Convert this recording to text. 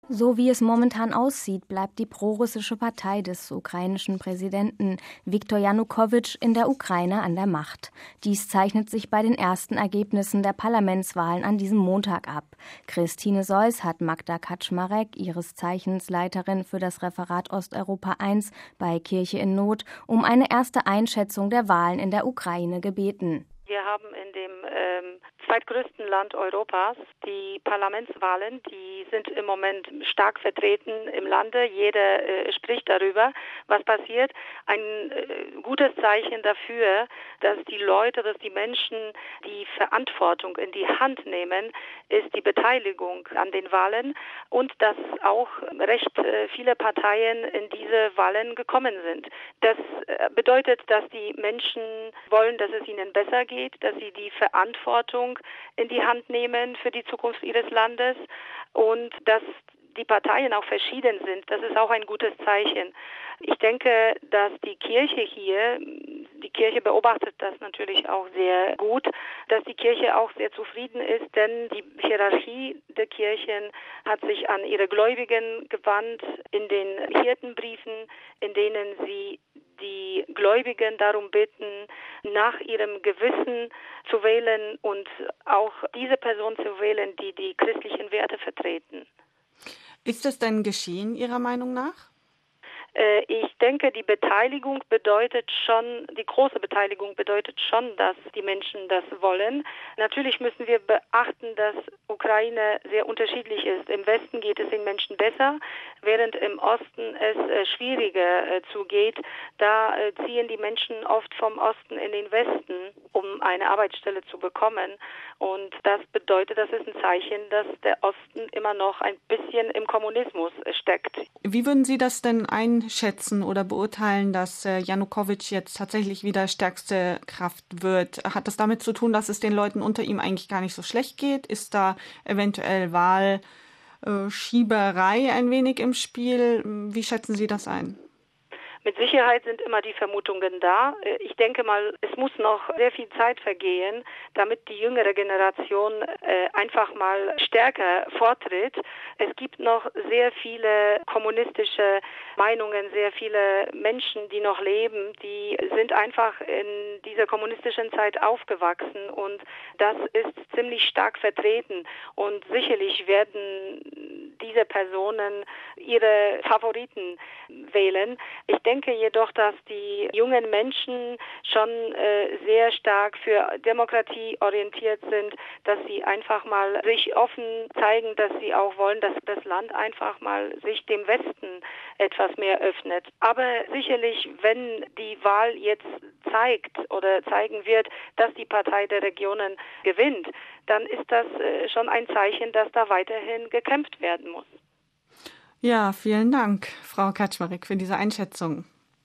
So wie es momentan aussieht, bleibt die prorussische Partei des ukrainischen Präsidenten Viktor Janukowitsch in der Ukraine an der Macht. Dies zeichnet sich bei den ersten Ergebnissen der Parlamentswahlen an diesem Montag ab. Christine Seuss hat Magda Kaczmarek, ihres Zeichens Leiterin für das Referat Osteuropa I bei Kirche in Not, um eine erste Einschätzung der Wahlen in der Ukraine gebeten. Wir haben in dem zweitgrößten Land Europas die Parlamentswahlen, die sind im Moment stark vertreten im Lande. Jeder spricht darüber, was passiert. Ein gutes Zeichen dafür, dass die Leute, dass die Menschen die Verantwortung in die Hand nehmen, ist die Beteiligung an den Wahlen und dass auch recht viele Parteien in diese Wahlen gekommen sind. Das bedeutet, dass die Menschen wollen, dass es ihnen besser geht, dass sie die Verantwortung in die Hand nehmen für die Zukunft ihres Landes und dass die Parteien auch verschieden sind. Das ist auch ein gutes Zeichen. Ich denke, dass die Kirche beobachtet das natürlich auch sehr gut, dass die Kirche auch sehr zufrieden ist, denn die Hierarchie der Kirchen hat sich an ihre Gläubigen gewandt in den Hirtenbriefen, in denen sie die Gläubigen darum bitten, nach ihrem Gewissen zu wählen und auch diese Person zu wählen, die die christlichen Werte vertreten. Ist das denn geschehen, Ihrer Meinung nach? Ich denke, die große Beteiligung bedeutet schon, dass die Menschen das wollen. Natürlich müssen wir beachten, dass Ukraine sehr unterschiedlich ist. Im Westen geht es den Menschen besser, während im Osten es schwieriger zugeht. Da ziehen die Menschen oft vom Osten in den Westen, um eine Arbeitsstelle zu bekommen. Und das bedeutet, das ist ein Zeichen, dass der Osten immer noch ein bisschen im Kommunismus steckt. Wie würden Sie das denn einschätzen oder beurteilen, dass Janukowitsch jetzt tatsächlich wieder stärkste Kraft wird? Hat das damit zu tun, dass es den Leuten unter ihm eigentlich gar nicht so schlecht geht? Ist da eventuell Wahlschieberei ein wenig im Spiel? Wie schätzen Sie das ein? Mit Sicherheit sind immer die Vermutungen da. Ich denke mal, es muss noch sehr viel Zeit vergehen, damit die jüngere Generation einfach mal stärker vortritt. Es gibt noch sehr viele kommunistische Meinungen, sehr viele Menschen, die noch leben, die sind einfach in dieser kommunistischen Zeit aufgewachsen und das ist ziemlich stark vertreten und sicherlich werden diese Personen ihre Favoriten wählen. Ich denke jedoch, dass die jungen Menschen schon sehr stark für Demokratie orientiert sind, dass sie einfach mal sich offen zeigen, dass sie auch wollen, dass das Land einfach mal sich dem Westen etwas mehr öffnet. Aber sicherlich, wenn die Wahl jetzt zeigt oder zeigen wird, dass die Partei der Regionen gewinnt, dann ist das schon ein Zeichen, dass da weiterhin gekämpft werden muss. Ja, vielen Dank, Frau Kaczmarek, für diese Einschätzung.